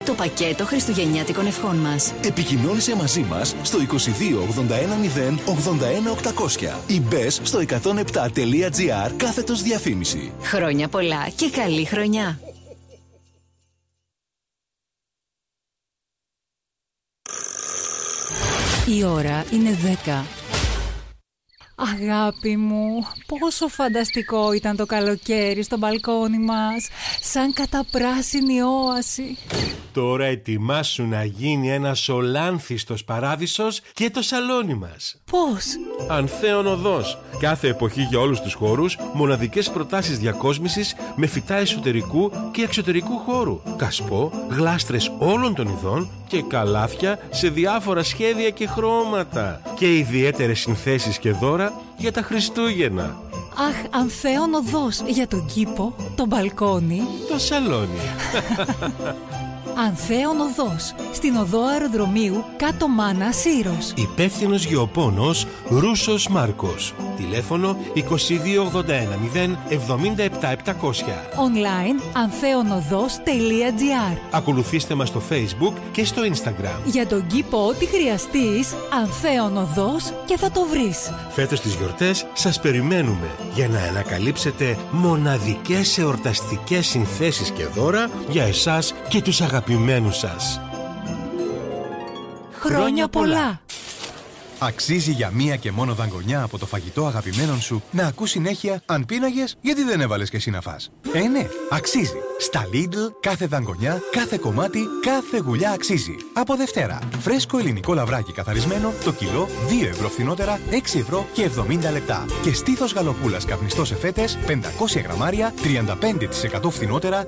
Το πακέτο χριστουγεννιάτικων ευχών μας. Επικοινώνησε μαζί μας στο 22 81 0 81 800 ή μπες στο 107.gr/διαφήμιση. Χρόνια πολλά και καλή χρονιά. Η ώρα είναι 10. Αγάπη μου, πόσο φανταστικό ήταν το καλοκαίρι στο μπαλκόνι μας, σαν καταπράσινη όαση. Τώρα ετοιμάσου να γίνει ένας ολάνθιστος παράδεισος και το σαλόνι μας. Πώς? Ανθέων Οδός. Κάθε εποχή για όλους τους χώρους, μοναδικές προτάσεις διακόσμησης με φυτά εσωτερικού και εξωτερικού χώρου. Κασπό, γλάστρες όλων των ειδών και καλάθια σε διάφορα σχέδια και χρώματα. Και ιδιαίτερες συνθέσεις και δώρα για τα Χριστούγεννα. Αχ, Ανθέων Οδός, για τον κήπο, το μπαλκόνι, το σαλόνι. Ανθέων Οδός, στην οδό αεροδρομίου κάτω Μάνα Σύρος. Υπεύθυνος γεωπόνος Ρούσος Μάρκος. Τηλέφωνο 2281 0 77 700. Online ανθέονοδός.gr. Ακολουθήστε μας στο Facebook και στο Instagram. Για τον κήπο ό,τι χρειαστείς, Ανθέων Οδός και θα το βρεις. Φέτος τις γιορτές σας περιμένουμε για να ανακαλύψετε μοναδικές εορταστικές συνθέσεις και δώρα για εσάς και τους αγαπημένους σας. Χρόνια πολλά! Αξίζει για μία και μόνο δαγκονιά από το φαγητό αγαπημένων σου να ακούς συνέχεια «Αν πίναγες, γιατί δεν έβαλες και εσύ να φας?» Ναι, αξίζει. Στα Lidl κάθε δαγκονιά, κάθε κομμάτι, κάθε γουλιά αξίζει. Από Δευτέρα, φρέσκο ελληνικό λαβράκι καθαρισμένο, το κιλό 2 ευρώ φθηνότερα, 6 ευρώ και 70 λεπτά. Και στήθος γαλοπούλας καπνιστό σε φέτες, 500 γραμμάρια, 35% φθηνότερα,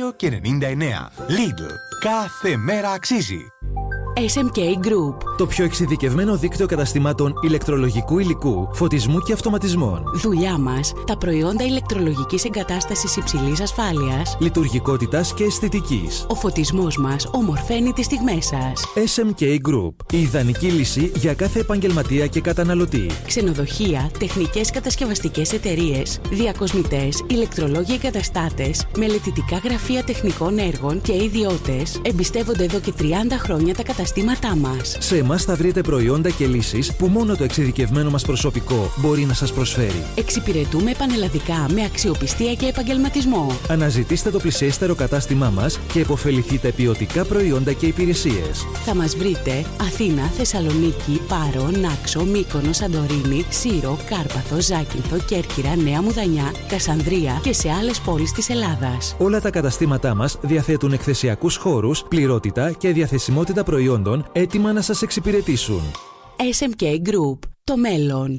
2,99. Lidl, κάθε μέρα αξίζει. SMK Group. Το πιο εξειδικευμένο δίκτυο καταστημάτων ηλεκτρολογικού υλικού, φωτισμού και αυτοματισμών. Δουλειά μας, τα προϊόντα ηλεκτρολογικής εγκατάστασης υψηλής ασφάλειας, λειτουργικότητας και αισθητικής. Ο φωτισμός μας ομορφαίνει τις στιγμές σας. SMK Group. Η ιδανική λύση για κάθε επαγγελματία και καταναλωτή. Ξενοδοχεία, τεχνικές κατασκευαστικές εταιρείες, διακοσμητές, ηλεκτρολόγοι εγκαταστάτες, μελετητικά γραφεία τεχνικών έργων και ιδιώτες εμπιστεύονται εδώ και 30 χρόνια τα καταστήματά μας. Σε εμάς θα βρείτε προϊόντα και λύσεις που μόνο το εξειδικευμένο μας προσωπικό μπορεί να σας προσφέρει. Εξυπηρετούμε πανελλαδικά με αξιοπιστία και επαγγελματισμό. Αναζητήστε το πλησιέστερο κατάστημά μας και επωφεληθείτε ποιοτικά προϊόντα και υπηρεσίες. Θα μας βρείτε Αθήνα, Θεσσαλονίκη, Πάρο, Νάξο, Μύκονο, Σαντορίνη, Σύρο, Κάρπαθο, Ζάκυνθο, Κέρκυρα, Νέα Μουδανιά, Κασανδρία και σε άλλες πόλεις της Ελλάδας. Όλα τα καταστήματά μας διαθέτουν εκθεσιακούς χώρους, πληρότητα και διαθεσιμότητα προϊόντων έτοιμα να σας εξυπηρετήσουν. SMK Group. Το μέλλον.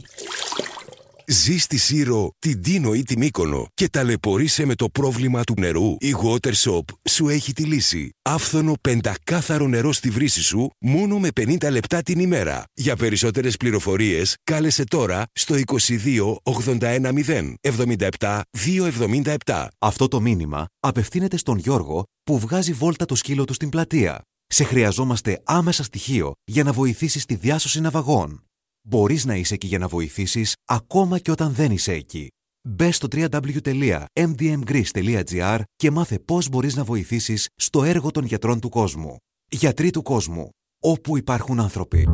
Ζεις στη Σύρο, την Τίνο ή τη Μύκονο και ταλαιπωρείσαι με το πρόβλημα του νερού? Η Watershop σου έχει τη λύση. Άφθονο πεντακάθαρο νερό στη βρύση σου μόνο με 50 λεπτά την ημέρα. Για περισσότερες πληροφορίες κάλεσε τώρα στο 22 81 0 77 277. Αυτό το μήνυμα απευθύνεται στον Γιώργο που βγάζει βόλτα το σκύλο του στην πλατεία. Σε χρειαζόμαστε άμεσα στοιχείο για να βοηθήσεις στη διάσωση ναυαγών. Μπορείς να είσαι εκεί για να βοηθήσεις ακόμα και όταν δεν είσαι εκεί. Μπες στο www.mdmgreece.gr και μάθε πώς μπορείς να βοηθήσεις στο έργο των γιατρών του κόσμου. Γιατροί του κόσμου, όπου υπάρχουν άνθρωποι.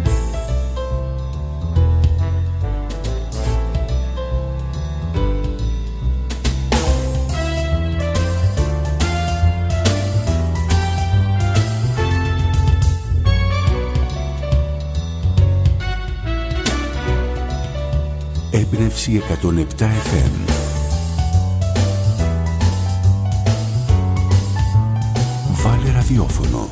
Έμπνευση 107 FM. Βάλε ραδιόφωνο.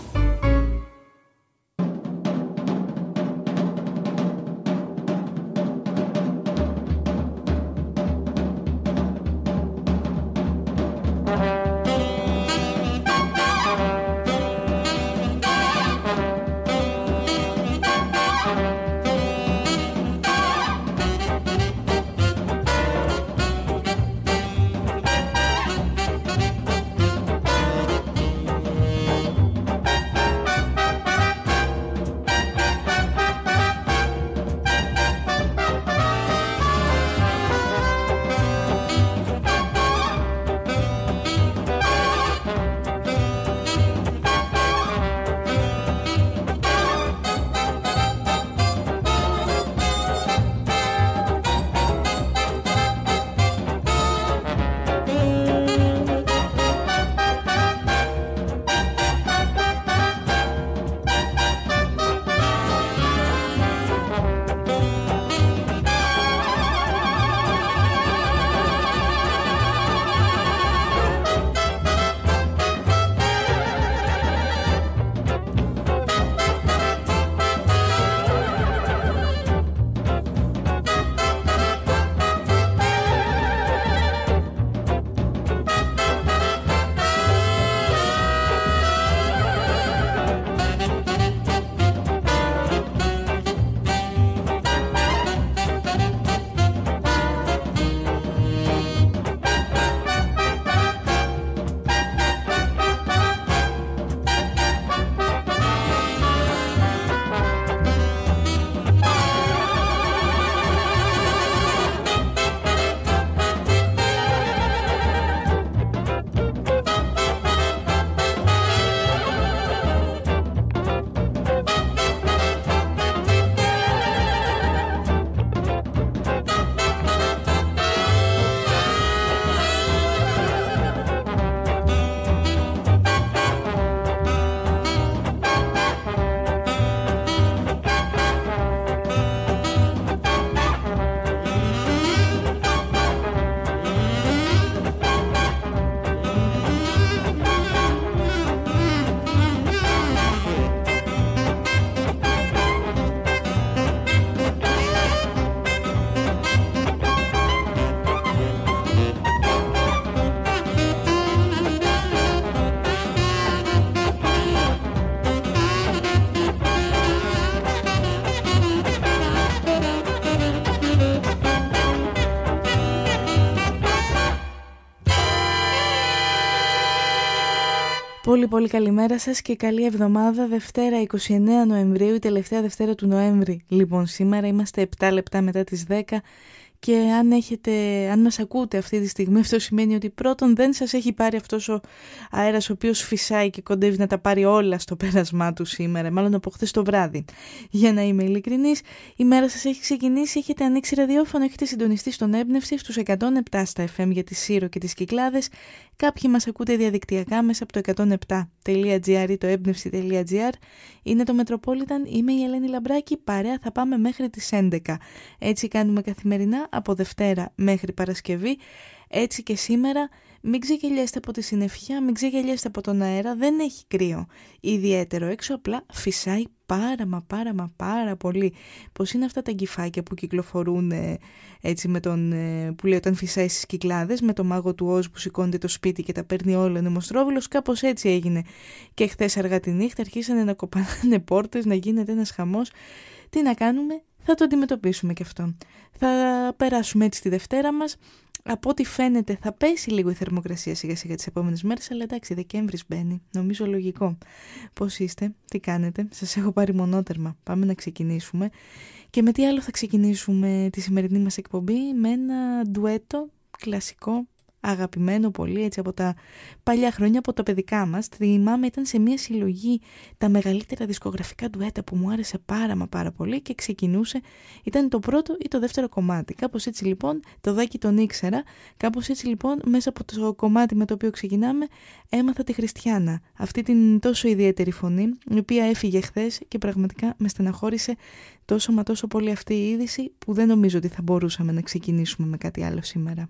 Πολύ πολύ καλημέρα σας και καλή εβδομάδα. Δευτέρα 29 Νοεμβρίου, η τελευταία Δευτέρα του Νοέμβρη. Λοιπόν, σήμερα είμαστε 7 λεπτά μετά τις 10 και αν μας ακούτε αυτή τη στιγμή, αυτό σημαίνει ότι πρώτον δεν σας έχει πάρει αυτός ο αέρας ο οποίος φυσάει και κοντεύει να τα πάρει όλα στο πέρασμά του σήμερα, μάλλον από χθες το βράδυ. Για να είμαι ειλικρινής, η μέρα σας έχει ξεκινήσει, έχετε ανοίξει ραδιόφωνο, έχετε συντονιστεί στον Έμπνευση στους 107 στα FM για τη Σύρο και τις Κυκλάδες. Κάποιοι μας ακούτε διαδικτυακά μέσα από το 107.gr ή το έμπνευση.gr. Είναι το Metropolitan, είμαι η Ελένη Λαμπράκη, παρέα θα πάμε μέχρι τις 11. Έτσι κάνουμε καθημερινά από Δευτέρα μέχρι Παρασκευή. Έτσι και σήμερα, μην ξεγελιέστε από τη συννεφιά, μην ξεγελιέστε από τον αέρα, δεν έχει κρύο ιδιαίτερο έξω, απλά φυσάει πάρα πολύ. Πώς είναι αυτά τα γκυφάκια που κυκλοφορούν έτσι με τον που λέει όταν φυσάει στις Κυκλάδες, με το μάγο του Όζ που σηκώνεται το σπίτι και τα παίρνει όλα ο Νεμοστρόβιλος, κάπως έτσι έγινε και χθες αργά τη νύχτα, αρχίσανε να κοπανάνε πόρτες, να γίνεται ένας χαμός. Τι να κάνουμε, θα το αντιμετωπίσουμε και αυτό. Θα περάσουμε έτσι τη Δευτέρα μας. Από ό,τι φαίνεται θα πέσει λίγο η θερμοκρασία σιγά σιγά τις επόμενες μέρες, αλλά εντάξει, Δεκέμβρης μπαίνει, νομίζω λογικό. Πώς είστε, τι κάνετε, σας έχω πάρει μονότερμα, πάμε να ξεκινήσουμε. Και με τι άλλο θα ξεκινήσουμε τη σημερινή μας εκπομπή? Με ένα ντουέτο κλασικό, αγαπημένο πολύ, έτσι από τα παλιά χρόνια, από τα παιδικά μας. Θυμάμαι, ήταν σε μια συλλογή τα μεγαλύτερα δισκογραφικά ντουέτα που μου άρεσε πάρα πολύ και ξεκινούσε, ήταν το πρώτο ή το δεύτερο κομμάτι. Κάπως έτσι λοιπόν, το Δάκη τον ήξερα, κάπως έτσι λοιπόν μέσα από το κομμάτι με το οποίο ξεκινάμε έμαθα τη Χριστιάνα. Αυτή την τόσο ιδιαίτερη φωνή, η οποία έφυγε χθες και πραγματικά με στεναχώρησε τόσο πολύ αυτή η είδηση που δεν νομίζω ότι θα μπορούσαμε να ξεκινήσουμε με κάτι άλλο σήμερα.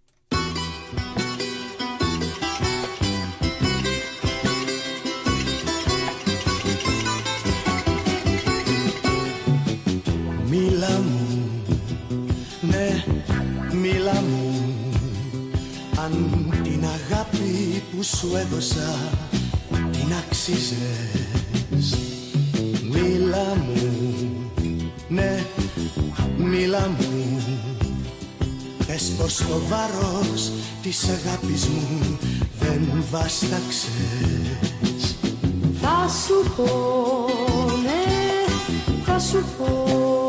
Μίλα μου, ναι, μίλα μου, αν την αγάπη που σου έδωσα την αξίζες. Μίλα μου, ναι, μίλα μου, πες πως το βάρος της αγάπης μου δεν βάσταξες. Θα σου πω, ναι, θα σου πω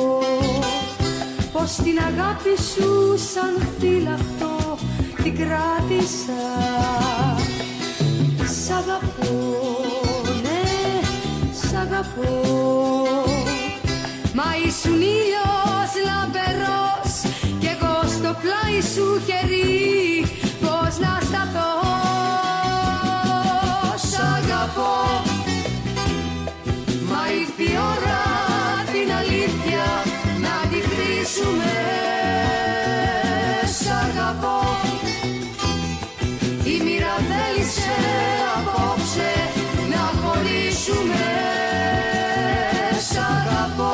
πως την αγάπη σου σαν φύλαχτο την κράτησα. Σ' αγαπώ, ναι, σ' αγαπώ, μα ήσουν ήλιος λαμπερός κι εγώ στο πλάι σου κερί, πως να σταθώ. Σ' αγαπώ, μα ήρθε η ώρα την αλήθεια να τη χρήσουμε. Σ' αγαπώ, η μοίρα θέλησε απόψε να χωρίσουμε. Σ' αγαπώ,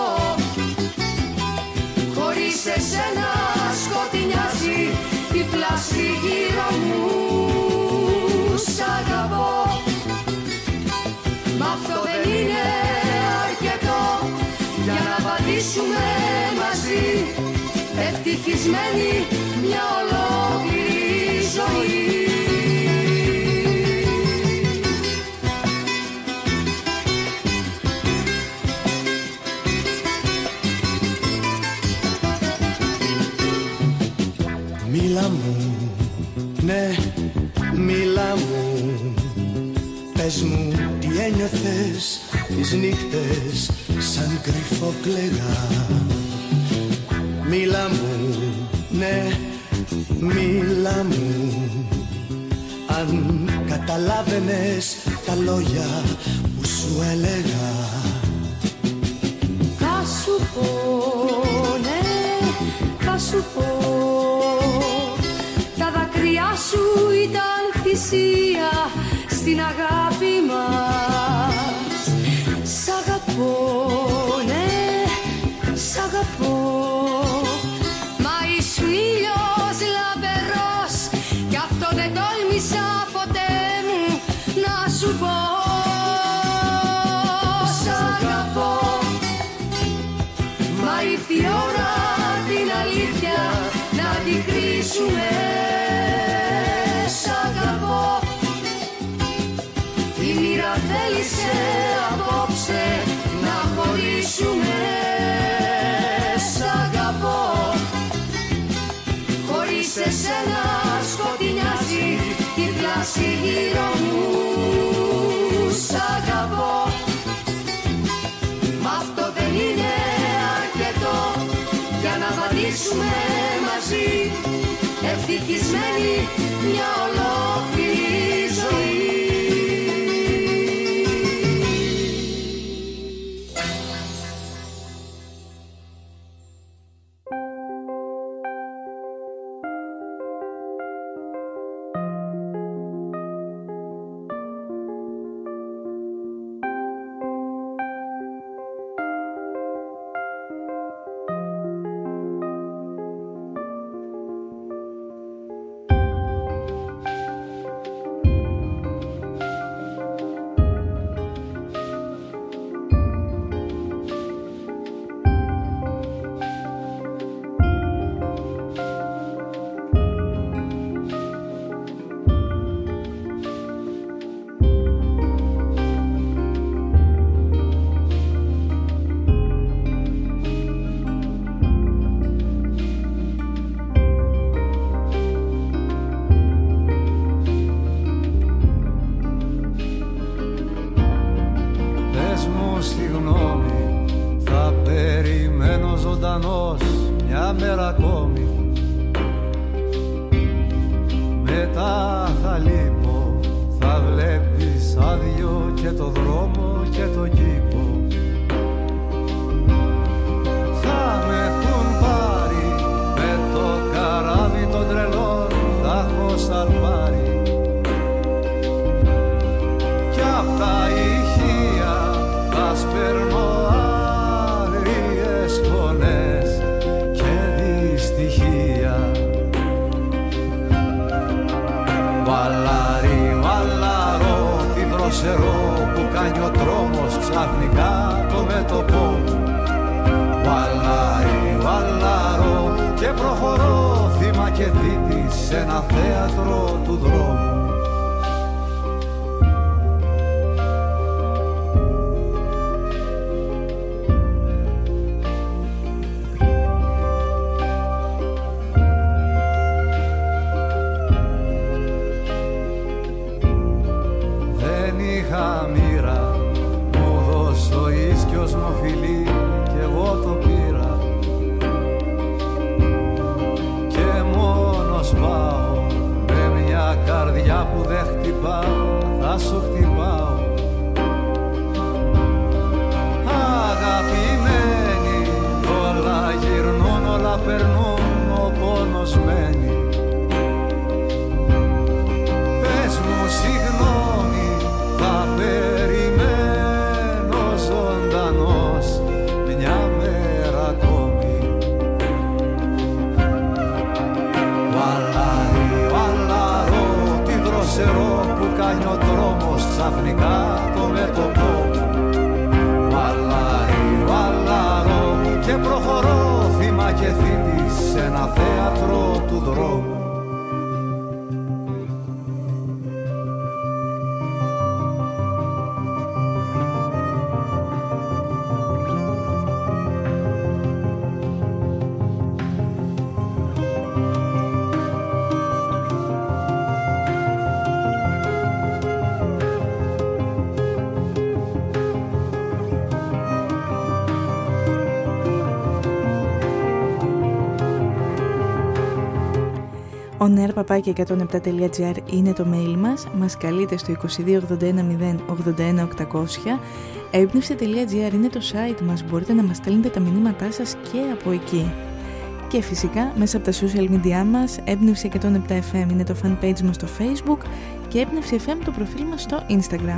χωρίς εσένα σκοτεινιάζει η πλάση γύρω μου. Σ' αγαπώ, μα αυτό δεν είναι αρκετό για να πατήσουμε μαζί ευτυχισμένοι μια ολόκληρη ζωή. Μίλα μου, ναι, μίλα μου, πες μου τι ένιωθες τις νύχτες σαν κρυφό κλαίγα. Μίλα μου, ναι, μίλα μου, αν καταλάβαινες τα λόγια που σου έλεγα. Θα σου πω, ναι, θα σου πω, τα δάκρυά σου ήταν θυσία στην αγάπη μας. Σ' αγαπώ, ναι, σ' αγαπώ, μα ήσουν ήλιος λαμπερός κι αυτό δεν τόλμησα ποτέ μου να σου πω. Σ' αγαπώ, μα ήρθε η ώρα την αλήθεια να την κρίσουμε. Σ' αγαπώ, η θέλησε απόψε να χωρίσουμε. Σ' αγαπώ, χωρίς εσένα σκοτεινιάζει η πλάση γύρω μου. Σ' αγαπώ, μ' αυτό δεν είναι αρκετό για να βαδίσουμε μαζί, ευτυχισμένοι μια ολόκληρη ζωή. Μια μέρα ακόμη μετά θα λείπω, θα βλέπεις άδειο και το δρόμο και το κήπο. Θα με έχουν πάρει με το καράβι των τρελών, θα έχω σαλπάρει κι απ' τα ηχεία θα σπέρνω άγριες φωνές και δυστυχία. Βαλάρι, βαλαρό, τι δροσερό που κάνει ο τρόμος ξαφνικά το μέτωπό μου. Βαλάρι, βαλαρό και προχωρώ θύμα και θήτη σε ένα θέατρο του δρόμου. Θα σου χτυπάω αγαπημένοι, όλα γυρνούν, όλα περνούν, ο πόνος μένει. Πες μου συγγνώμη, θα περιμένω ζωντανός μια μέρα ακόμη. Βαλάρι, βαλαρό, τι δροσερό που κάνει ο τρόμος ξαφνικά το μέτωπό μου. Βαλάρι, βαλαρό και προχωρώ θύμα και θήτη σε ένα θέατρο του δρόμου. oner@107.gr είναι το mail μας. Μας καλείτε στο 2281 081 800. Έμπνευση.gr είναι το site μας. Μπορείτε να μας στέλνετε τα μηνύματά σας και από εκεί. Και φυσικά μέσα από τα social media μας. Έμπνευση 107 FM είναι το fanpage μας στο Facebook και Έμπνευση FM το προφίλ μας στο Instagram.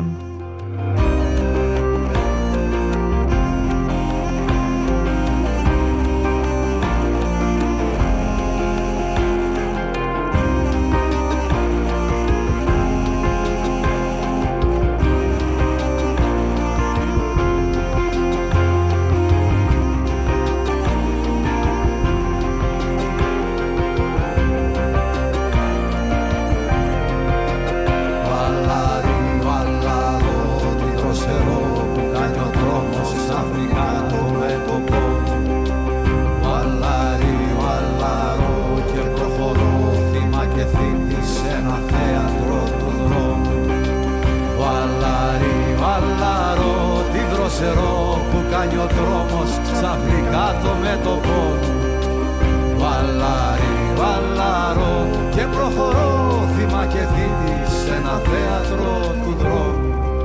Βαλάρι, βαλαρό δροσερό που κάνει ο δρόμος ξαφνικά το μέτωπο. Βαλάρι, βαλάρω και προχωρώ, θύμα και θήτη σε ένα θέατρο του δρόμου. Βαλάρι, βαλάρω, τι δροσερό που κάνει ο δρόμος ξαφνικά το μέτωπο. Βαλάρι, βαλάρω και προχωρώ, θύμα και θήτη σε ένα θέατρο του δρόμου.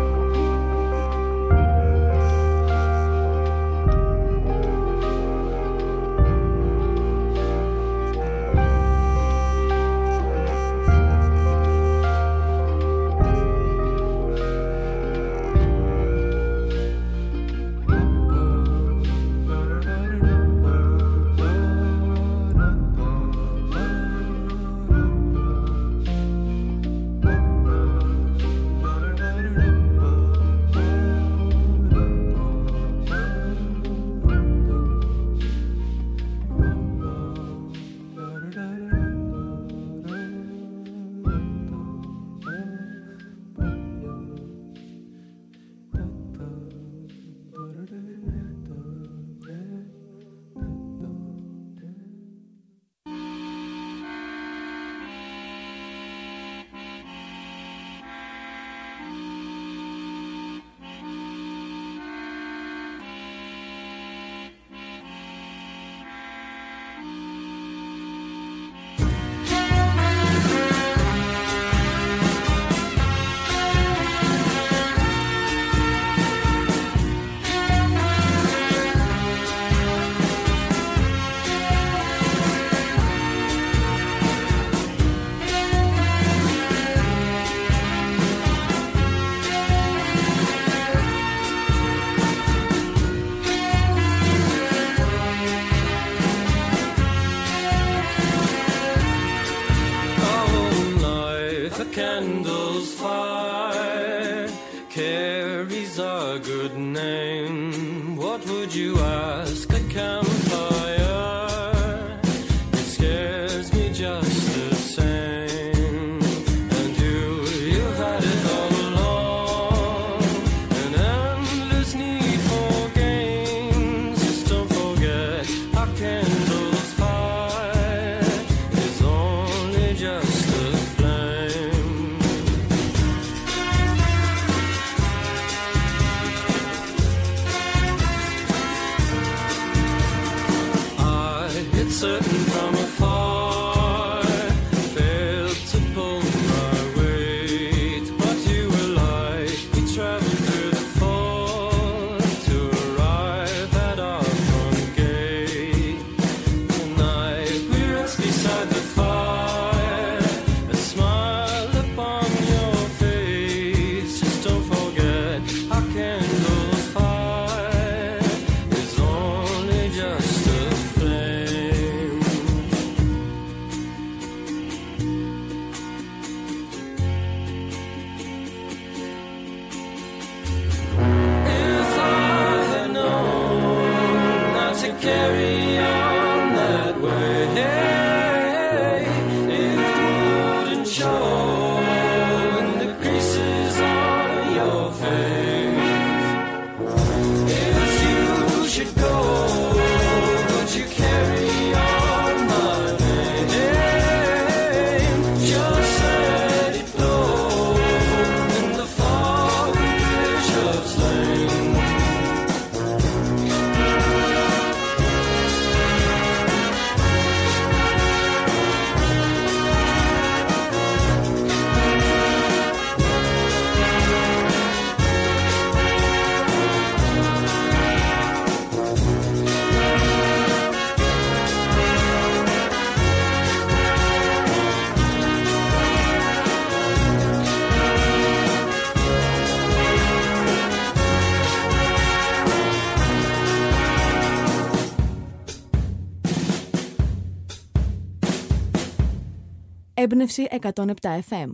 Έμπνευση 107 FM.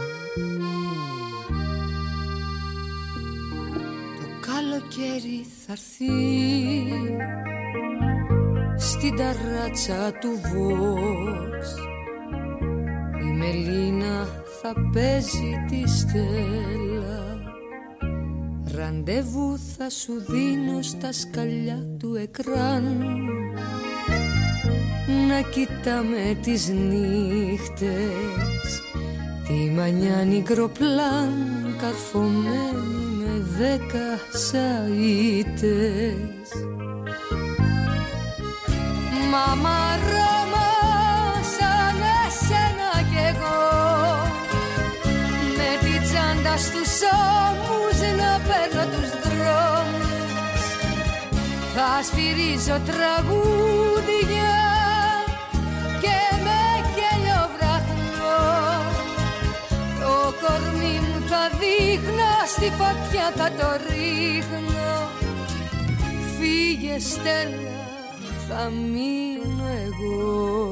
Το καλοκαίρι θα έρθει στην ταράτσα του Vox. Η Μελίνα θα παίζει τη Στέλλα. Ραντεβού θα σου δίνω στα σκαλιά του εκράν. Να κοιτάμε τις νύχτες, τη μανιάνη γκροπλάν καρφωμένη με 10 σαΐτες. Μάμα Ρώμα σαν εσένα κι εγώ, με τη τσάντα στους ώμους να παίρνω τους δρόμους. Θα σφυρίζω τραγούδια και με γέλιο βραχνό. Το κορμί μου θα δείχνω, στη φωτιά θα το ρίχνω. Φύγε Στέλλα, θα μείνω εγώ.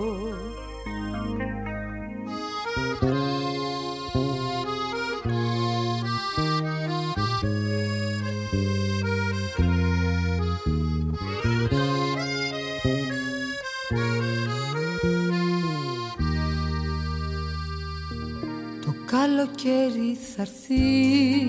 Καλοκαίρι θα έρθει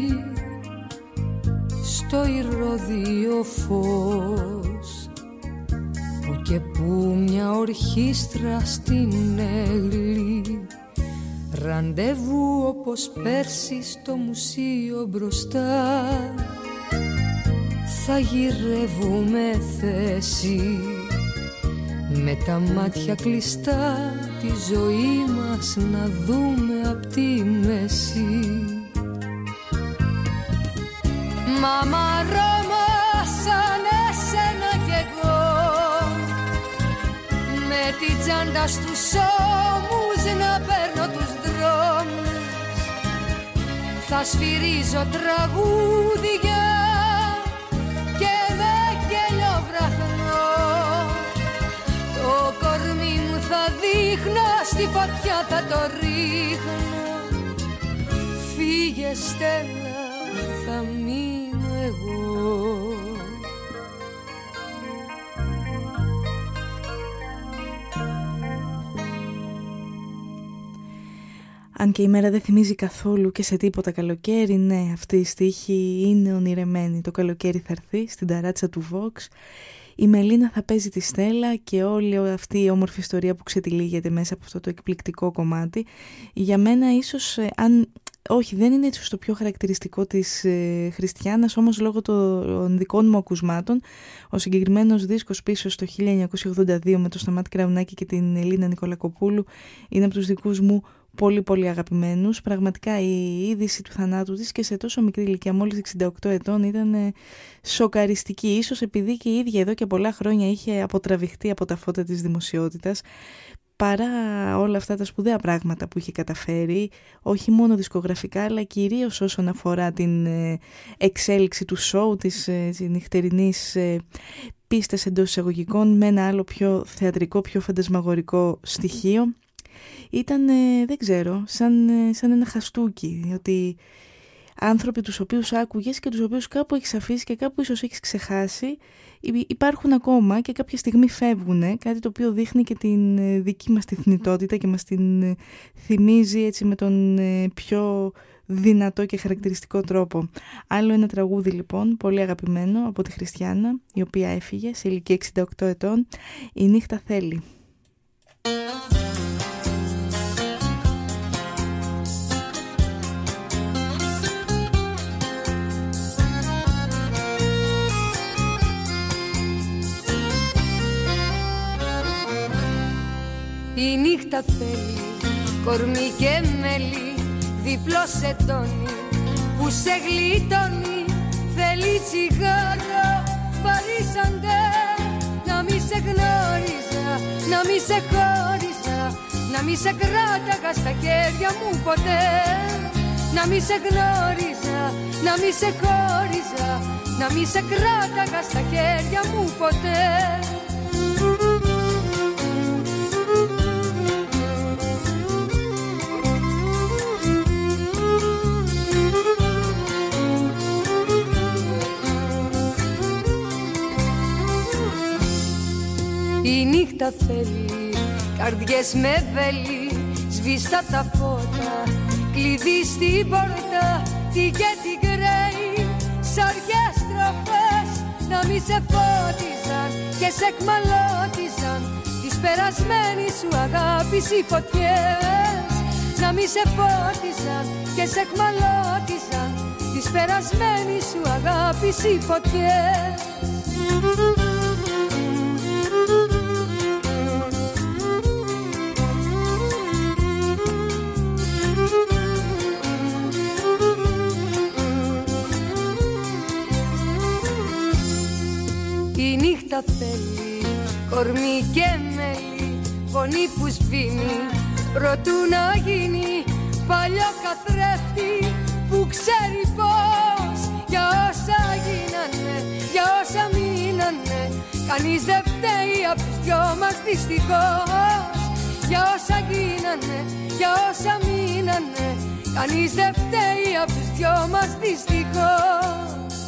στο ηρώδιο φως, που και που μια ορχήστρα στην Αίγλη. Ραντεβού όπως πέρσι στο μουσείο μπροστά. Θα γυρεύουμε θέση, με τα μάτια κλειστά τη ζωή μας να δούμε απ' τη μέση. Μάμα Ρώμα σαν εσένα κι εγώ, με τη τσάντα στους ώμους να παίρνω τους δρόμους. Θα σφυρίζω τραγούδια και με γέλιο βραχνό. Το κορμί μου θα δείχνω, στη φωτιά θα το ρίχνω. Φύγε Στέλλα, θα μείνω εγώ. Αν και η μέρα δεν θυμίζει καθόλου και σε τίποτα καλοκαίρι, ναι, αυτή η στίχη είναι ονειρεμένη. Το καλοκαίρι θα έρθει στην ταράτσα του Vox. Η Μελίνα θα παίζει τη Στέλλα και όλη αυτή η όμορφη ιστορία που ξετυλίγεται μέσα από αυτό το εκπληκτικό κομμάτι. Για μένα ίσως, όχι, δεν είναι ίσως το πιο χαρακτηριστικό της Χριστιάνας, όμως λόγω των δικών μου ακουσμάτων, ο συγκεκριμένος δίσκος πίσω στο 1982 με το Σταμάτη Κραουνάκη και την Ελίνα Νικολακοπούλου είναι από τους δικούς μου πολύ πολύ αγαπημένους. Πραγματικά η είδηση του θανάτου της και σε τόσο μικρή ηλικία, μόλις 68 ετών, ήταν σοκαριστική. Ίσως επειδή και η ίδια εδώ και πολλά χρόνια είχε αποτραβηχτεί από τα φώτα της δημοσιότητας, παρά όλα αυτά τα σπουδαία πράγματα που είχε καταφέρει, όχι μόνο δισκογραφικά αλλά κυρίως όσον αφορά την εξέλιξη του σόου, της νυχτερινής πίστας εντός εισαγωγικών, με ένα άλλο πιο θεατρικό, πιο φαντασμαγορικό στοιχείο. Ήταν, δεν ξέρω, σαν ένα χαστούκι, ότι άνθρωποι τους οποίους άκουγες και τους οποίους κάπου έχεις αφήσει και κάπου ίσως έχεις ξεχάσει, υπάρχουν ακόμα και κάποια στιγμή φεύγουν, κάτι το οποίο δείχνει και την δική μας τη θνητότητα και μας την θυμίζει έτσι με τον πιο δυνατό και χαρακτηριστικό τρόπο. Άλλο ένα τραγούδι λοιπόν, πολύ αγαπημένο από τη Χριστιάνα, η οποία έφυγε σε ηλικία 68 ετών, «Η νύχτα θέλει». Η νύχτα θέλει κορμί και μέλι, διπλό σετόνι που σε γλιτώνει. Θέλει τσιγάρο, παρήσαντε, να μη σε γνώριζα, να μη σε χώριζα, να μη σε κράταγα στα χέρια μου ποτέ. Να μη σε γνώριζα, να μη σε χώριζα, να μη σε κράταγα στα χέρια μου ποτέ. Η νύχτα θέλει καρδιές με βέλη, σβήστα τα φώτα, κλειδί στην πόρτα, τι και τι γκρέει, σαριές στροφές να μη σε φώτιζαν και σε εκμαλώτιζαν της περασμένης σου αγάπης οι φωτιές. Να μη σε φώτιζαν και σε εκμαλώτιζαν της περασμένης σου αγάπης οι φωτιές. Η νύχτα θέλει κορμί και μέλι, φωνή που σβήνει προτού να γίνει παλιό καθρέφτη που ξέρει πως για όσα γίνανε, για όσα μείνανε, κανείς δεν φταίει απ' τους δυο μας δυστυχώς. Για όσα γίνανε, για όσα μείνανε, κανείς δεν φταίει απ' τους δυο μας δυστυχώς.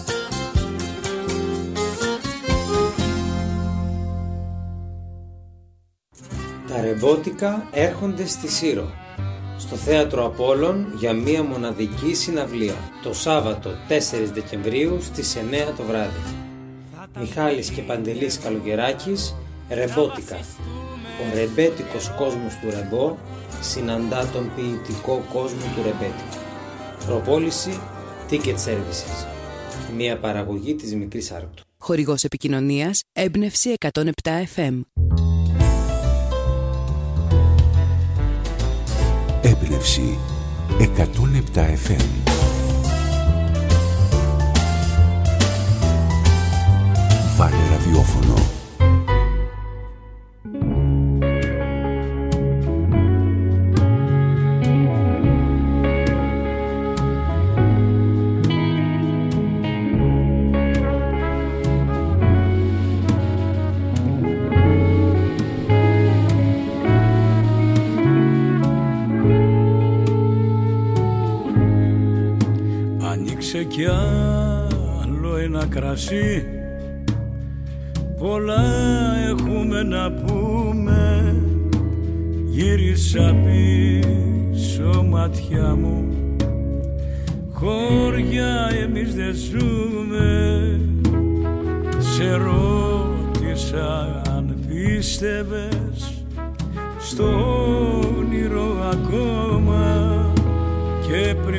Τα ρεμπότικα έρχονται στη Σύρο, στο Θέατρο Απόλλων για μία μοναδική συναυλία, το Σάββατο 4 Δεκεμβρίου στις 9 το βράδυ. Μιχάλης και Παντελής Καλογεράκης, ρεμπότικα. Ο ρεμπέτικος κόσμος του ρεμπό συναντά τον ποιητικό κόσμο του ρεμπέτικου. Προπόληση Ticket Services. Μία παραγωγή της Μικρής Άρκτου. Χορηγός επικοινωνίας Έμπνευση 107 FM. Έμπνευση 107 FM. Βάλε ραδιόφωνο. Κι άλλο ένα κρασί, πολλά έχουμε να πούμε. Γύρισα πίσω ματιά μου, χώρια εμείς δεν ζούμε. Σε ρώτησα αν πίστευες στο όνειρο ακόμα, και πριν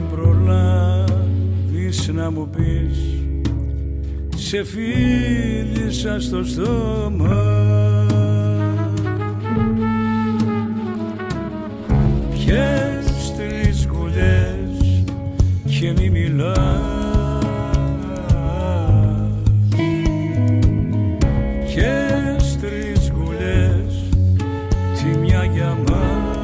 να μου πεις σε φίλησα στο στόμα. Πιες τρεις γουλιές και μη μιλάς, πιες τρεις γουλιές, τη μια για μας,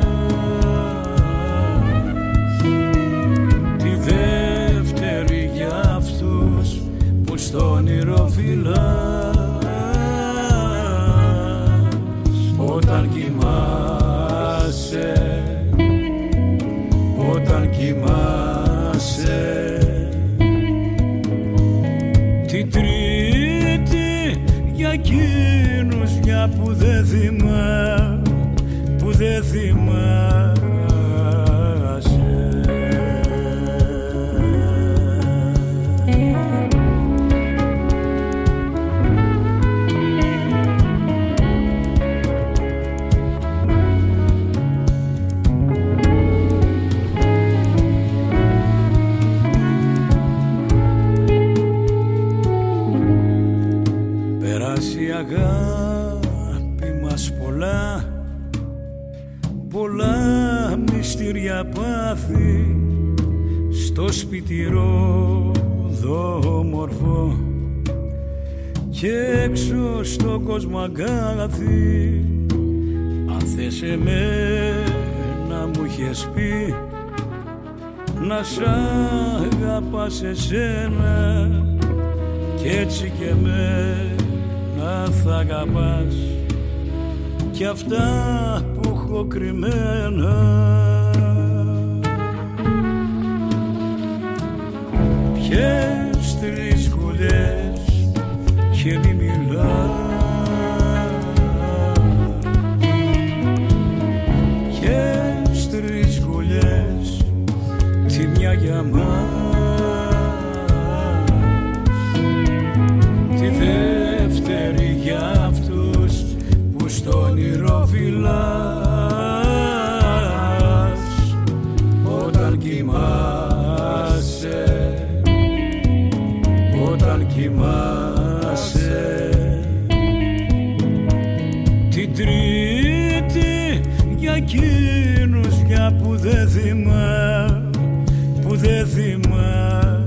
στο όνειρο φυλάς. Όταν κοιμάσαι, όταν κοιμάσαι, τη Τρίτη για εκείνους μια που δεν θυμά, που δεν θυμάσαι. Αγάπη μας πολλά μυστήρια πάθη, στο σπιτιρό δόμορφο και έξω στον κόσμο αγκάθι. Αν θες εμένα μου είχες πει να σ' αγαπάς εσένα, κι έτσι και εμένα θα αγαπάς κι αυτά που έχω κρυμμένα. Πιες τρεις γουλιές και μη μιλάς, για μας, τη δεύτερη για αυτούς που στο όνειρο φυλάς όταν κοιμάσαι, όταν κοιμάσαι. Την τρίτη για εκείνους για που δεν θυμάσαι, που δεν θυμάσαι.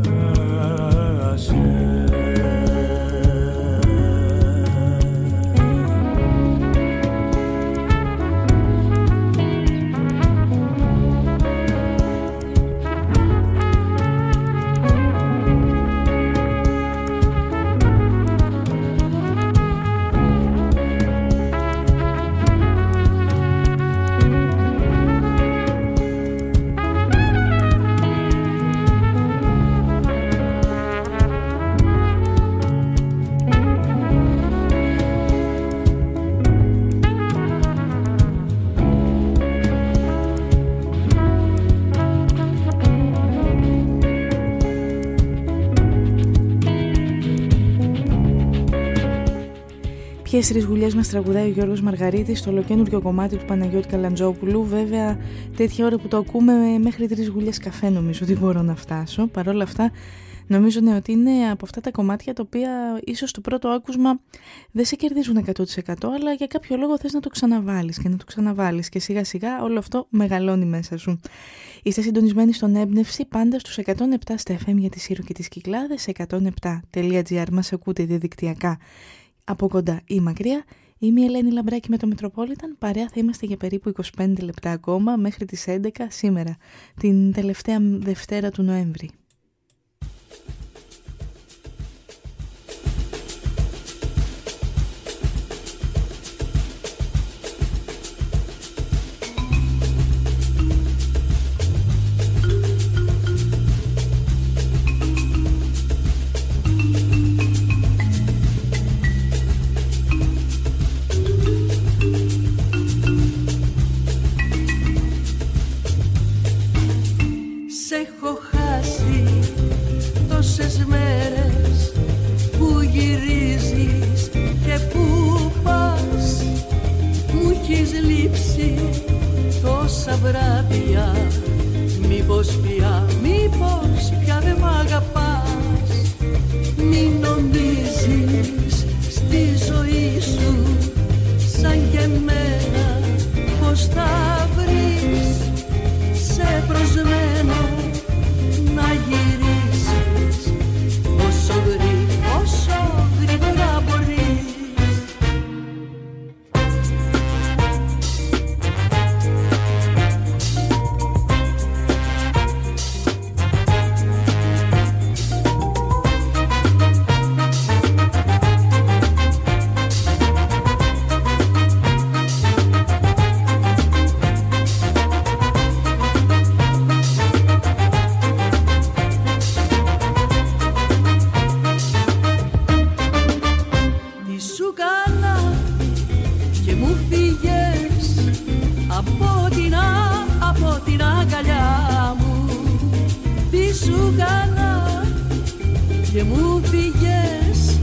Ποιες ριζγουλιές μας τραγουδάει ο Γιώργος Μαργαρίτης στο ολοκαίνουργιο κομμάτι του Παναγιώτη Καλαντζόπουλου. Βέβαια, τέτοια ώρα που το ακούμε, μέχρι 3 γουλιές καφέ νομίζω ότι μπορώ να φτάσω. Παρ' όλα αυτά, νομίζω ότι είναι από αυτά τα κομμάτια τα οποία ίσως το πρώτο άκουσμα δεν σε κερδίζουν 100%, αλλά για κάποιο λόγο θες να το ξαναβάλεις και να το ξαναβάλεις και σιγά σιγά όλο αυτό μεγαλώνει μέσα σου. Είστε συντονισμένοι στον Έμπνευση, πάντα στους 107 στα FM για τη Σύρο και τις Κυκλάδες, 107.gr, μας ακούτε διαδικτυακά από κοντά ή μακριά. Είμαι η Ελένη Λαμπράκη με το Metropolitan. Παρέα θα είμαστε για περίπου 25 λεπτά ακόμα μέχρι τις 11 σήμερα, την τελευταία Δευτέρα του Νοέμβρη. Μήπως πια δεν μ' αγαπάς. Μην νομίζεις στη ζωή σου σαν και εμένα πως θα βρεις σε προσμένο να γυρίσεις όσο γρήγορα μπορείς. Και μου φύγες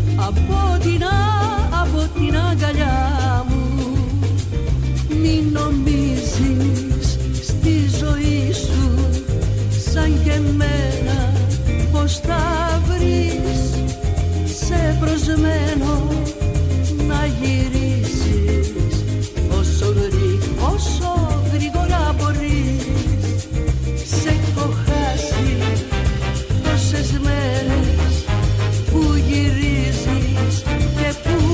από την αγκαλιά μου. Μην νομίζεις στη ζωή σου σαν και εμένα πως θα βρεις σε προσμένο να γυρίσεις όσο γρήγορα μπορείς. Σε έχω χάσει τόσες μέρες που γυρίζεις και που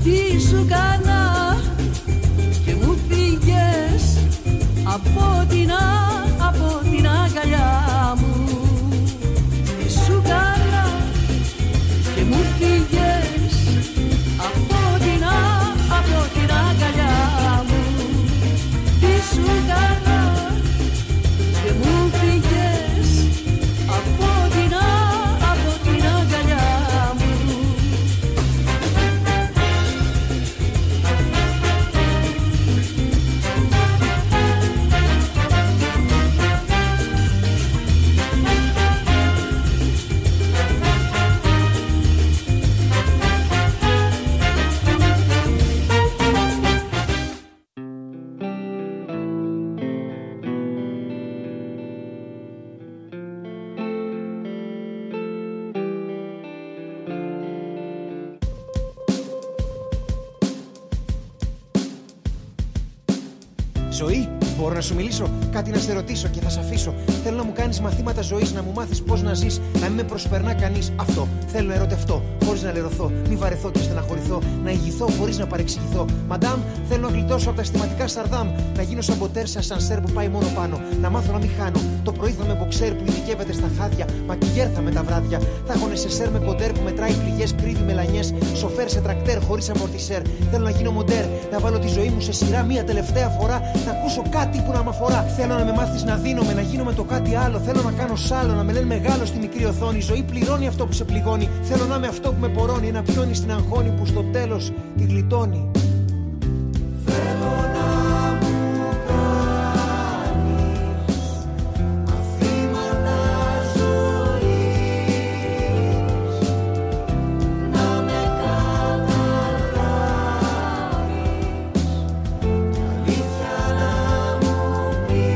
Τι σου κάνα και μου φύγες από την αγκαλιά μου. Τι σου κάνα και μου φύγες από την αγκαλιά μου. Τι σου κάνα και μου φύγες από την αγκαλιά μου. Ζωή, μπορώ να σου μιλήσω, κάτι να σε ρωτήσω και θα σε αφήσω. Θέλω να μου κάνεις μαθήματα ζωής, να μου μάθεις πώς να ζεις, να μην με προσπερνά κανείς. Αυτό θέλω να ερωτευτώ, χωρίς να λερωθώ, μη βαρεθώ και στεναχωρηθώ, να ηγηθώ χωρίς να παρεξηγηθώ. Μαντάμ, θέλω να γλιτώσω από τα αισθηματικά σαρδάμ, να γίνω σαμποτέρ σε ασανσέρ που πάει μόνο πάνω, να μάθω να μην χάνω. Το πρωί θα με μποξέρ που ειδικεύεται στα χάδια, μακιγέρ θα με τα βράδια. Θα έχω νεσεσέρ με κοντέρ που μετράει πληγές, κρύβει μελανιές, σοφέρ σε τρακτέρ χωρίς αμορτισέρ. Θέλω να γίνω μοντέρ, να βάλω τη ζωή μου σε σειρά μία τελευταία φορά, να ακούσω κάτι που να μ' αφορά. Θέλω να με μάθεις να δίνομαι, να γίνομαι το κάτι άλλο. Θέλω να κάνω σάλο, να με λένε μεγάλο στη μικρή οθόνη. Η ζωή πληρώνει αυτό που σε πληγώνει. Θέλω να είμαι αυτό που με πορώνει, ένα πιόνι στην αγχώνη που στο τέλος τη γλιτώνει. Θέλω να μου κάνεις μαθήματα ζωής, να με καταλάβεις, αλήθεια να μου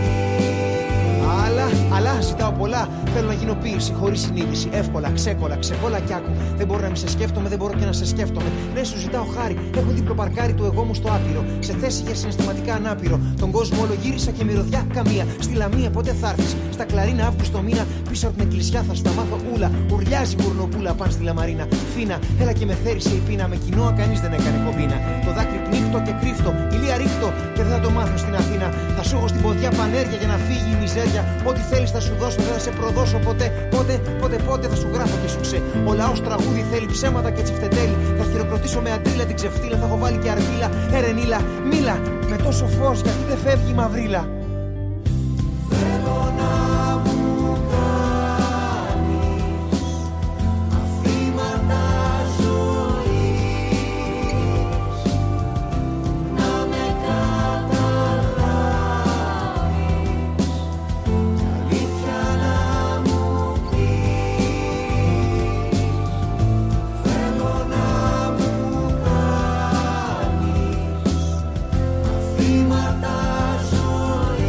πεις. Αλλά ζητάω πολλά. Θέλω να γίνω ποίηση χωρίς συνείδηση. Εύκολα, ξεκόλα κι άκου. Δεν μπορώ να μην σε σκέφτομαι, δεν μπορώ και να σε σκέφτομαι. Ναι, σου ζητάω χάρη. Έχω διπλοπαρκάρει το εγώ μου στο άπειρο. Σε θέση για συναισθηματικά ανάπηρο. Τον κόσμο όλο γύρισα και μυρωδιά καμία. Στη Λαμία ποτέ θα έρθεις. Στα Κλαρίνα Αύγουστο μήνα. Πίσω από την εκκλησιά θα στα μάθω ούλα. Ουρλιάζει γουρνοπούλα παν στη Λαμαρίνα. Φίνα, έλα και με θέρισε η πείνα. Με κοινόα κανείς δεν έκανε κομπίνα. Το δάκρυ πνίχτω και κρύφτω. Ηλία ρίχτω και δεν θα το μάθω στην Αθήνα. Θα σου έχω στην ποδιά πανέρια για να φύγει η μιζέρια. Ό,τι θέλεις θα σου δώσω, δεν θα σε προδώσω ποτέ. Πότε θα σου γράφω και σου ξέ. Ο λαός τραγούδι θέλει ψέματα και τσιφτετέλη. Θα χειροκροτήσω με αντίλα την ξεφτύλα. Θα έχω βάλει και αρβίλα. Ερενίλα, μίλα με τόσο φως γιατί δεν φεύγει η μαυρίλα. Θέλω να μου κάνεις μαθήματα ζωής, να με καταλάβεις, αλήθεια να μου πεις. Θέλω να μου κάνεις μαθήματα ζωής.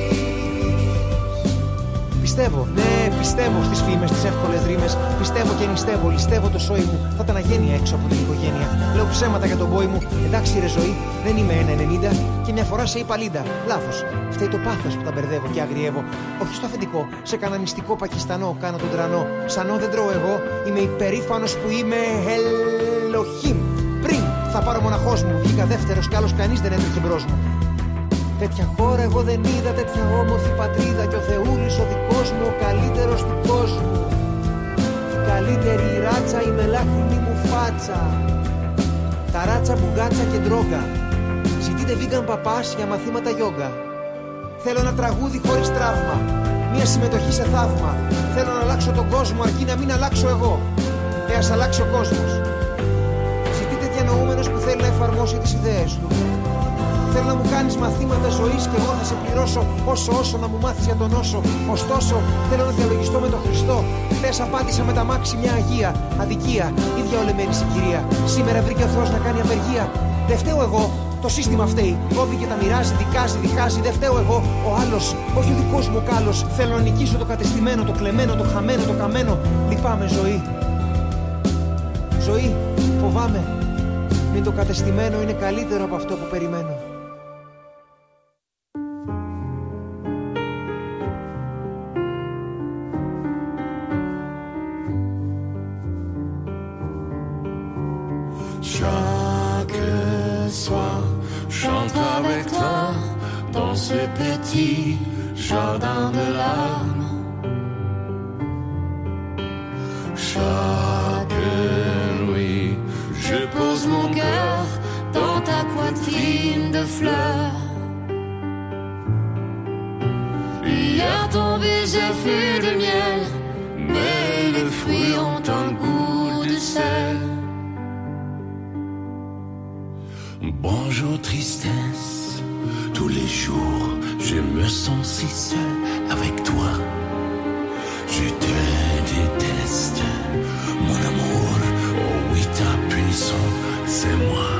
Πιστεύω, ναι, πιστεύω στις φήμες, τις εύκολες ρήμες. Πιστεύω και νηστεύω, ληστεύω το σόι μου. Θα ήταν αγένεια έξω από την οικογένεια. Λέω ψέματα για τον μπόι μου. Εντάξει, ρε ζωή, δεν είμαι 1,90 και μια φορά σε είπα λίντα. Λάθος. Φταίει το πάθος που τα μπερδεύω και αγριεύω. Όχι στο αφεντικό, σε κανένα νηστικό Πακιστανό κάνω τον τρανό. Σανό δεν τρώω εγώ, είμαι υπερήφανος που είμαι Ελοχήμ. Πριν θα πάρω μοναχός μου, βγήκα δεύτερος κι άλλος κανείς δεν έτρεχε μπρος μου. Τέτοια χώρα εγώ δεν είδα, τέτοια όμορφη πατρίδα. Κι ο Θεούλης ο δικός μου, ο καλύτερος του κόσμου. Η καλύτερη ράτσα, η μελάχρινη μου φάτσα. Τα ράτσα, μπουγάτσα και ντρόγκα. Ζητείτε vegan παπάς για μαθήματα γιόγκα. Θέλω ένα τραγούδι χωρίς τραύμα, μια συμμετοχή σε θαύμα. Θέλω να αλλάξω τον κόσμο αρκεί να μην αλλάξω εγώ. Ας αλλάξει ο κόσμος. Ζητείτε διανοούμενος που θέλει να εφαρμόσει τις ιδέες του. Θέλω να μου κάνεις μαθήματα ζωής και εγώ θα σε πληρώσω όσο να μου μάθεις για τον όσο. Ωστόσο, θέλω να διαλογιστώ με τον Χριστό. Χθες απάτησα με τα μάξι μια αγία. Αδικία, ίδια ολεμένη συγκυρία. Σήμερα βρήκε ο Θεός να κάνει απεργία. Δεν φταίω εγώ, το σύστημα φταίει. Κόβει και τα μοιράζει, δικάζει, διχάζει. Δεν φταίω εγώ, ο άλλος, όχι ο δικός μου κάλος. Θέλω να νικήσω το κατεστημένο, το κλεμμένο, το χαμένο, το καμένο. Λυπάμαι, ζωή. Ζωή, φοβάμαι. Μην το κατεστημένο είναι καλύτερο από αυτό που περιμένω. Τσακ soir, j'entre avec toi dans ce petit jardin de larmes. Chaque nuit, je pose mon cœur dans ta poitrine de fleurs. Hier ton baiser fut de miel, mais les fruits ont un goût de sel. Bonjour tristesse, tous les jours je me sens si seul avec toi. Je te déteste, mon amour, oh oui ta punition c'est moi.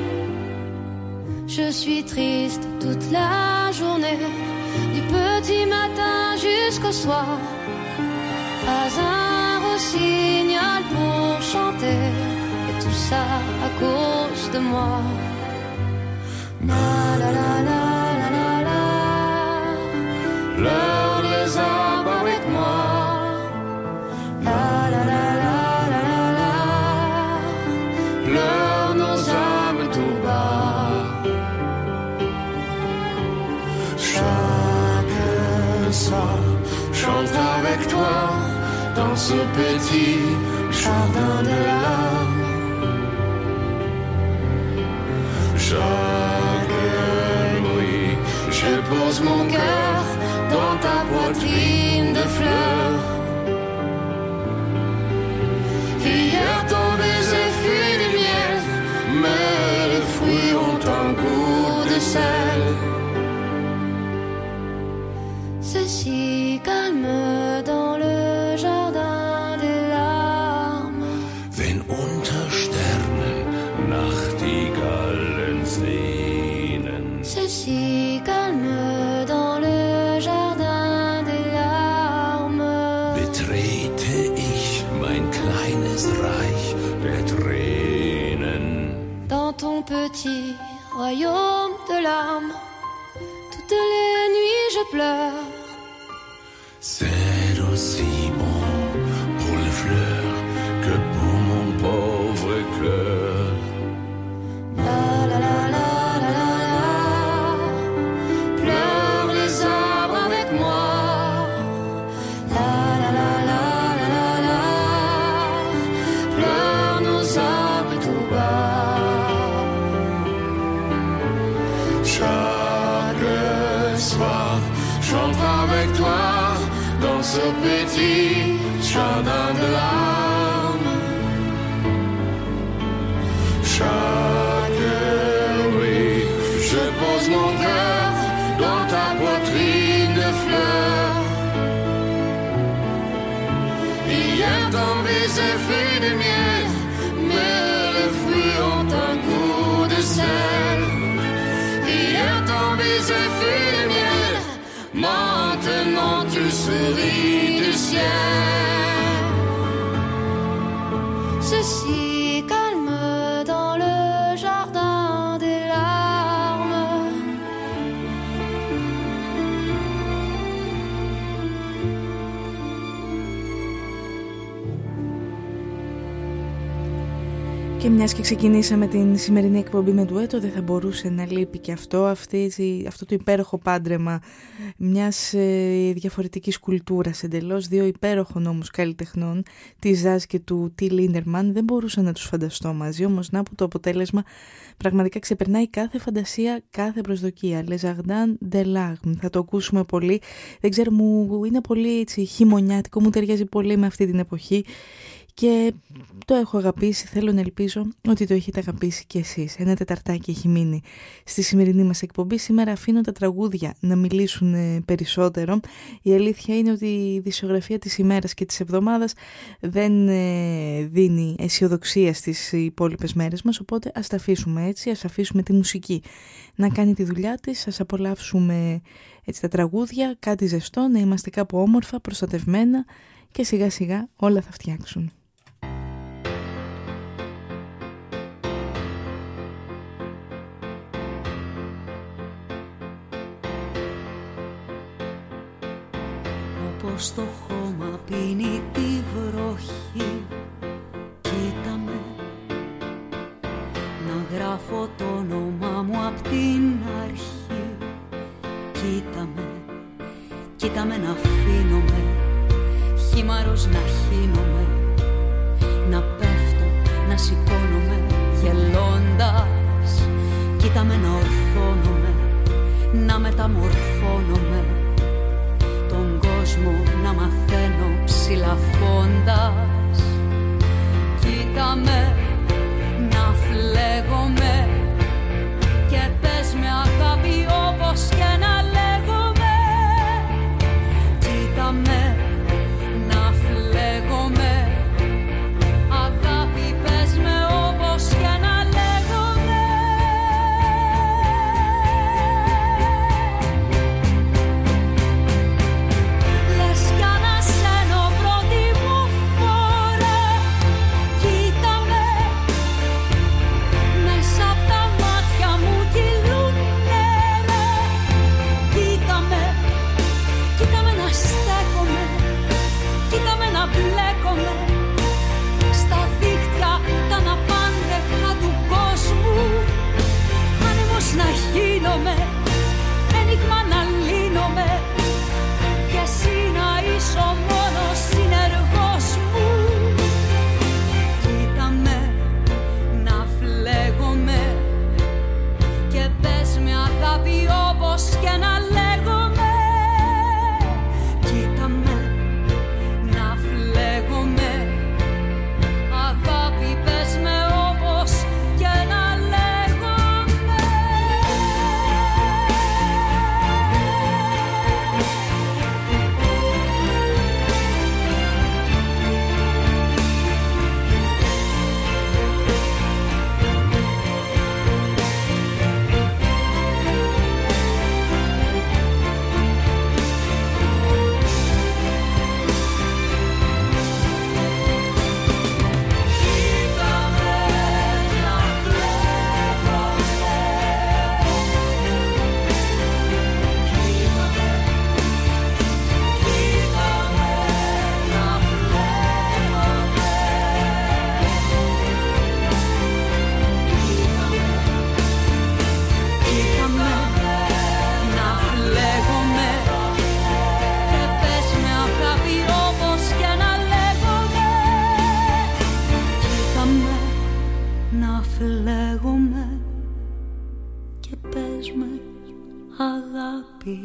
Je suis triste toute la journée, du petit matin jusqu'au soir. Pas un rossignol pour chanter, et tout ça à cause de moi. La la la la la la la. Pleure les arbres avec moi. La la la la la la la. Pleure nos âmes tout bas. Chaque soir, j'entre avec toi dans ce petit jardin de larmes. Chaque nuit, je pose mon cœur dans ta poitrine de fleurs. Hier ton baiser fut du miel, mais les fruits ont un goût de sel. C'est si calme dans le jardin des larmes. Wenn unter Sternen Nachtigallen singen. C'est si calme dans le jardin des larmes. Betrete ich mein kleines Reich der Tränen. Dans ton petit royaume de larmes, toutes les nuits je pleure. C'est aussi bon pour les fleurs que pour mon pauvre cœur. La la la la la la la. Pleure les arbres avec moi. La la la la la la la. Pleure nos arbres tout bas. Chaque soir, j'entre avec toi dans ce petit jardin de larmes. Chaque nuit, je pose mon cœur dans ta poitrine de fleurs. Hier ton baiser fut de miel, mais les fruits ont un goût de sel. Hier ton baiser fut de miel, maintenant tu souris du ciel. C'est si calme dans le jardin des larmes. Και μιας και ξεκινήσαμε την σημερινή εκπομπή με ντουέτο, δεν θα μπορούσε να λείπει και αυτό το υπέροχο πάντρεμα μιας διαφορετικής κουλτούρας εντελώς, δύο υπέροχων όμως καλλιτεχνών, της Ζάζ και του Till Lindemann. Δεν μπορούσα να τους φανταστώ μαζί, όμως να που το αποτέλεσμα πραγματικά ξεπερνάει κάθε φαντασία, κάθε προσδοκία. Le Jardin des Larmes, θα το ακούσουμε πολύ, δεν ξέρω, μου είναι πολύ έτσι, χειμωνιάτικο, μου ταιριάζει πολύ με αυτή την εποχή. Και το έχω αγαπήσει, θέλω να ελπίζω ότι το έχετε αγαπήσει κι εσείς. Ένα τεταρτάκι έχει μείνει στη σημερινή μας εκπομπή. Σήμερα αφήνω τα τραγούδια να μιλήσουν περισσότερο. Η αλήθεια είναι ότι η δισογραφία της ημέρας και της εβδομάδας δεν δίνει αισιοδοξία στις υπόλοιπες μέρες μας, οπότε ας τα αφήσουμε έτσι, ας αφήσουμε τη μουσική να κάνει τη δουλειά της, ας απολαύσουμε έτσι τα τραγούδια, κάτι ζεστό, να είμαστε κάπου όμορφα, προστατευμένα και σιγά σιγά όλα θα φτιάξουν. Όπως το χώμα πίνει τη βροχή, κοίτα με να γράφω το όνομα την αρχή. Κοίτα με να αφήνομαι, χήμαρος να χύνομαι, να πέφτω, να σηκώνομαι γελώντας. Κοίτα με να ορθώνομαι, να μεταμορφώνομαι, τον κόσμο να μαθαίνω ψηλαφώντας. Κοίτα με να φλέγομαι και πες με αγάπη όπως και να λέγομαι. Κοίτα με να φλέγομαι, αγάπη πες με όπως και να λέγομαι. Λες κι ανασένω πρώτη μου φορά. Κοίτα με, μέσα απ' τα μάτια μου κυλούν νερά. Κοίτα με να στέκομαι, κοίτα με να μπλέκομαι στα δίχτυα τα αναπάντεχα του κόσμου. Άνεμος να γίνομαι, ένιγμα να λύνομαι και εσύ να είσαι ο μόνος συνεργός μου. Κοίτα με να φλέγομαι και πες με αγάπη όπως και να λέγομαι. Κοίτα με να φλέγομαι, αγάπη πες με όπως και να λέγομαι. Φλέγομαι και πες με αγάπη.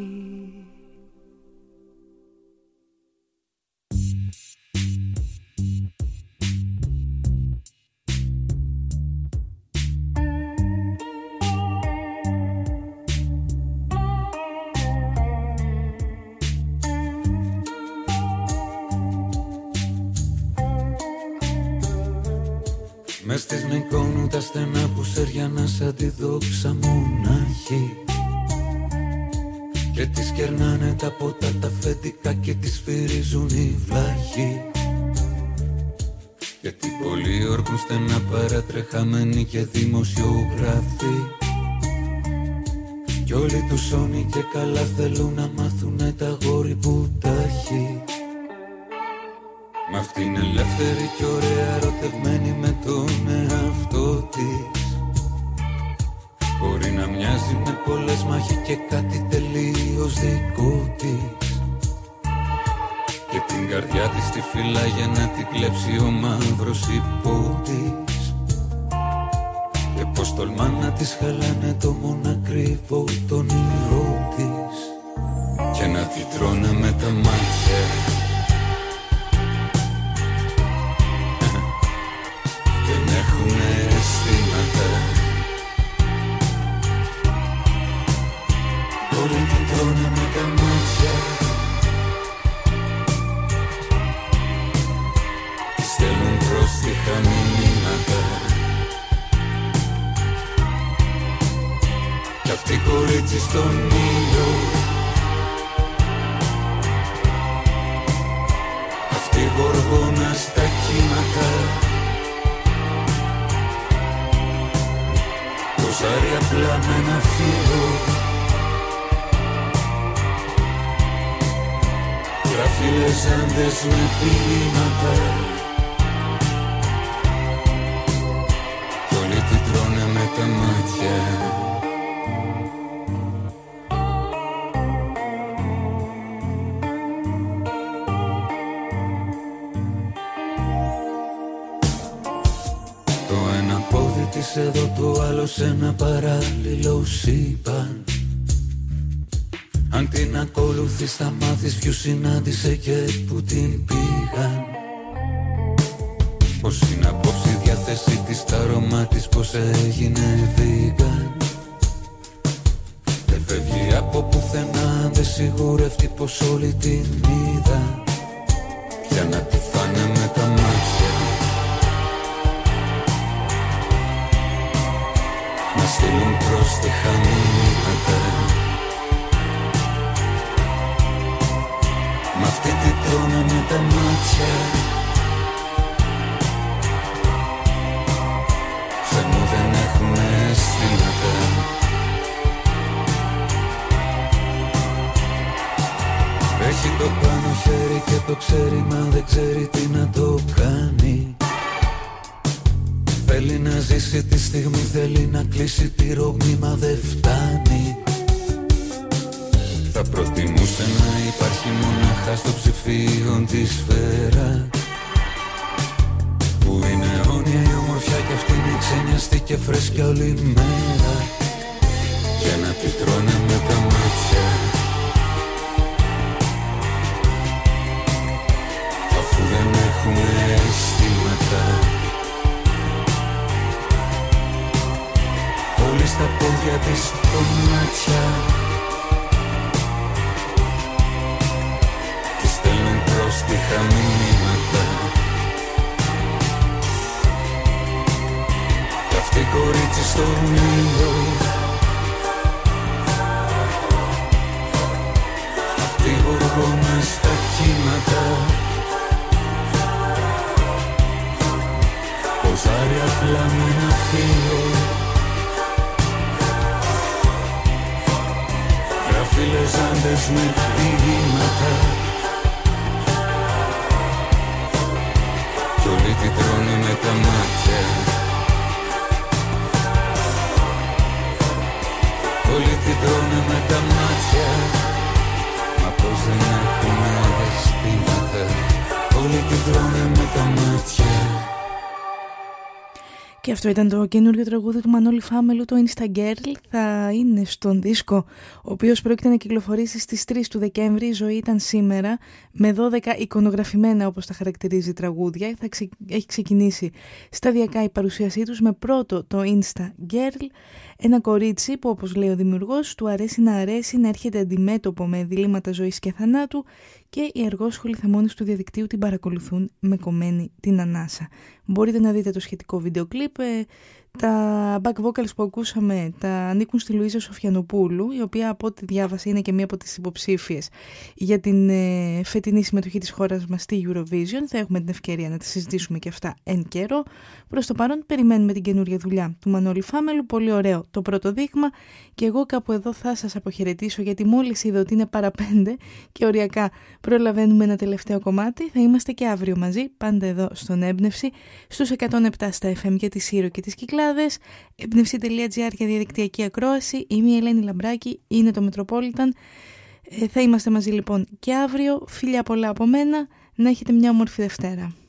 Μες στις Μυκόνου τα στενά που σεριανά σαν τη δόξα μονάχη και τις κερνάνε τα ποτά τα αφεντικά και τις σφυρίζουν οι βλάχοι. Γιατί πολλοί όρκουν στενά παρατρεχαμένοι και δημοσιογράφοι κι όλοι τους όνοι και καλά θέλουν να μάθουνε τα γόρι που τα έχει. Μ' αυτήν ελεύθερη κι ωραία ερωτευμένη με τον εαυτό της. Μπορεί να μοιάζει με πολλές μάχη και κάτι τελείως δικό της. Και την καρδιά της τη φυλά για να την κλέψει ο μαύρος υπότης. Και πως τολμά να της χαλάνε το μονακριβό τον όνειρό της. Και να την τρώνε με τα μάτια. Δεν έχουνε αισθήματα. Όλοι την τρώνε με τα μάτια. Τη στέλνουν πρόστιχα μηνύματα. Κι αυτή κορίτσι στον ήλιο. Αυτή γοργόνα στα κύματα. Ζάρι απλά με ένα φύλλο. Γράφει λεζάντες με ποίηματα. Κι όλοι την τρώνε με τα μάτια. της εδώ, το άλλο σε ένα παράλληλο σύμπαν. Αν την ακολουθείς θα μάθεις ποιους συνάντησε και που την πήγαν. Πως είναι απόψε η διάθεση της, τα αρώμα της, πως έγινε vegan. Δεν φεύγει από πουθενά, δεν σιγουρευτεί πως όλοι την είδαν. Για να τη φάνε με τα μάτια, να στείλουν πρόστιχα μηνύματα. Μ' αυτή τη τρώνε με τα μάτια. Θεέ μου, δεν έχουνε αισθήματα. Έχει το πάνω χέρι και το ξέρει, μα δεν ξέρει τι να το κάνει. Θέλει να ζήσει τη στιγμή, θέλει να κλείσει τη ρογμή, μα δεν φτάνει. Θα προτιμούσε να υπάρχει μονάχα στο ψηφίο τη σφαίρα, που είναι αιώνια η ομορφιά κι αυτή είναι ξενιαστή και φρέσκια όλη μέρα. Για να τη τρώνε με τα μάτια, αφού δεν έχουμε αισθήματα. Όλοι στα πόδια της κομμάτια, της στέλνουν πρόστιχα μηνύματα. Κι αυτή κορίτσι στο ήλιο, αυτή γοργόνα στα κύματα. Ποζάρι απλά με ένα φύλλο, γράφει λεζάντες με ποίηματα. Κι όλοι τη τρώνε με τα μάτια, όλοι τη τρώνε με τα μάτια. Μα πως δεν έχουμε αισθήματα, όλοι τη τρώνε με τα μάτια. Και αυτό ήταν το καινούριο τραγούδι του Μανώλη Φάμελου, το Insta Girl. Θα είναι στον δίσκο, ο οποίος πρόκειται να κυκλοφορήσει στις 3 του Δεκέμβρη. Η ζωή ήταν σήμερα, με 12 εικονογραφημένα, όπως τα χαρακτηρίζει, τραγούδια. Έχει ξεκινήσει σταδιακά η παρουσίασή τους με πρώτο το Insta Girl. Ένα κορίτσι που, όπως λέει ο δημιουργός, του αρέσει, να έρχεται αντιμέτωπο με διλήμματα ζωής και θανάτου, και οι αργόσχολοι θαμώνες του διαδικτύου την παρακολουθούν με κομμένη την ανάσα. Μπορείτε να δείτε το σχετικό βίντεο κλιπ. Τα back vocals που ακούσαμε τα ανήκουν στη Λουίζα Σοφιανοπούλου, η οποία, από ό,τι διάβασα, είναι και μία από τις υποψήφιες για την φετινή συμμετοχή της χώρας μας στη Eurovision. Θα έχουμε την ευκαιρία να τα συζητήσουμε και αυτά εν καιρό. Προς το παρόν περιμένουμε την καινούρια δουλειά του Μανώλη Φάμελου. Πολύ ωραίο το πρώτο δείγμα, και εγώ κάπου εδώ θα σας αποχαιρετήσω, γιατί μόλις είδα ότι είναι παρά 5 και οριακά προλαβαίνουμε ένα τελευταίο κομμάτι. Θα είμαστε και αύριο μαζί, πάντα εδώ στον Έμπνευση, στους 107 στα FM για τη Σύρο και τις Κυκλάδες. Έμπνευση.gr για διαδικτυακή ακρόαση. Είμαι η Ελένη Λαμπράκη, είναι το Metropolitan. Θα είμαστε μαζί λοιπόν και αύριο. Φιλιά πολλά από μένα, να έχετε μια όμορφη Δευτέρα.